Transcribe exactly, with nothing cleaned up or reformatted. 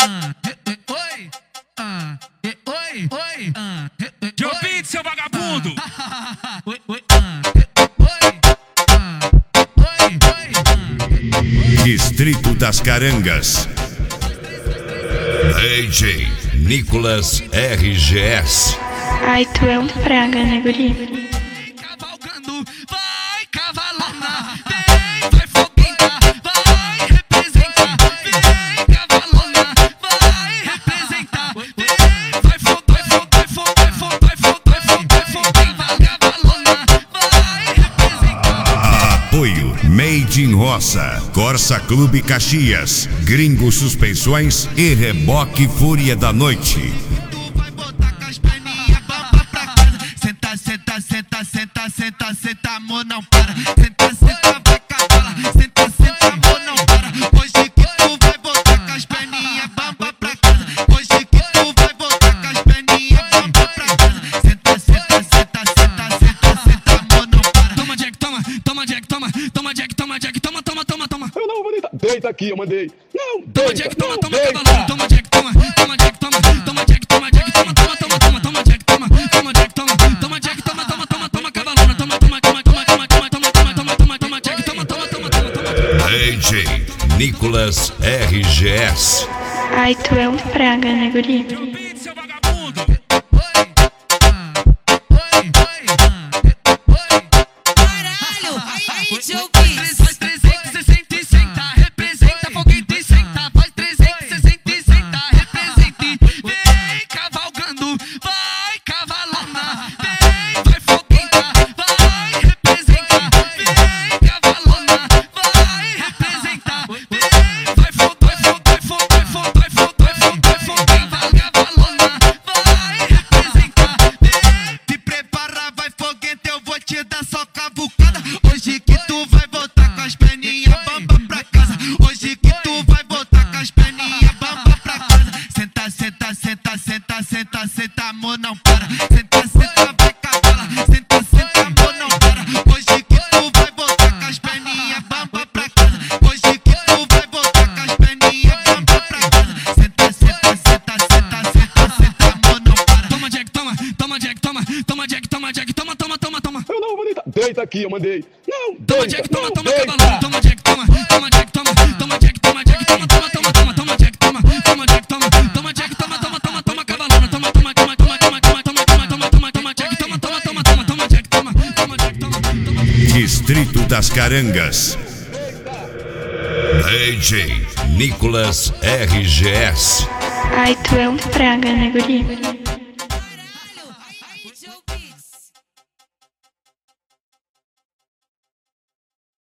ah, oi, ah, oi, oi, ah, Joe Beat, seu vagabundo! oi, oi, ah, oi, ah, oi, oi, ah. Distrito das Carangas. D J Nicolas R G S. Ai, tu é um praga, né, guri? Cavalgando, vai cavalona, vem, vai foguenta, vai representar, vem cavalona, vai representar, vem, vai fogo, vai fogo, vai fogo, vai fogo, vai fogo, vai fogo, vai fogo, vai cavalona, vai representar. Apoio Made in Roça, Corsa Clube Caxias, Gringo Suspensões e Reboque Fúria da Noite. Senta, senta, senta, senta, senta, amor, não para. Senta, senta, vai cavala. Senta, senta, amor, não para. Hoje que tu vai voltar com as perninhas bamba pra casa. Hoje que tu vai voltar com as perninhas bamba pra casa. Senta, senta, senta, senta, senta, senta, amor, não para. Toma, Jack, toma, toma, Jack, toma, toma, Jack, toma, Jack, toma, toma, toma, toma. Eu não vou deitar. Deita aqui, eu mandei. Não, Toma, deita, Jack, toma, não, toma, deita. cavalona. Toma, Jack, toma, toma, Jack, toma, toma, Jack, toma, Jack, toma, toma, toma, toma, toma, Jack, toma, toma, Jack, toma, toma, Jack, toma, toma, toma, toma, cavalona. Toma, toma, toma, toma, toma, toma, toma, toma, toma, toma, toma, Jack, toma, toma, toma, toma, toma. D J Nicolas R G S. Ai, tu é um praga, né, guri? Joe Beat, seu vagabundo! Caralho! Aí, Joe Beat! Faz trezentos e sessenta e senta, representa foguete e senta. Faz trezentos e sessenta e senta, representa e vem cavalgando, vai cavalona, vem, vai foguenta, vai representar, vem cavalona, vai representar, vem, vai fogo, vai fogo, vai fogo, vai fogo, vai fogo, vai fogo, vai fogo, vai cavalona, vai representar, vem, te prepara, vai foguenta, eu vou te dar só cavucada. Hoje que tu vai voltar com as perninhas bamba pra casa. Hoje que tu vai voltar com as perninhas bamba pra casa. Senta, senta, senta, senta, senta, senta, amor, não para. Senta, senta, vai cavala. Senta, senta, amor, não para. Hoje que tu vai voltar com as perninhas bamba pra casa. Hoje que tu vai voltar com as perninhas bamba pra casa. Senta, senta, senta, senta, senta, senta, amor, não para. Toma, Jack, toma, toma, Jack, toma, toma, Jack, toma, Jack, toma, toma, toma, toma. Eu não vou deitar. Deita aqui, eu mandei. Não, Toma, deita, Jack, toma, não, toma, deita. cavalona. Toma, Jack, toma, toma, Jack, toma, toma, Jack, toma, Jack, toma, toma, toma, toma, toma, Jack, toma, toma, Jack, toma, toma, Jack, toma, toma, toma, toma, cavalona. Toma, toma, toma, toma, toma, toma, toma, toma, toma, toma, toma, Jack, toma, toma, toma, toma, toma, Jack, toma, toma, Jack, toma, toma. Distrito das Carangas. D J Nicolas R G S. Ai, tu é um praga, né, guri?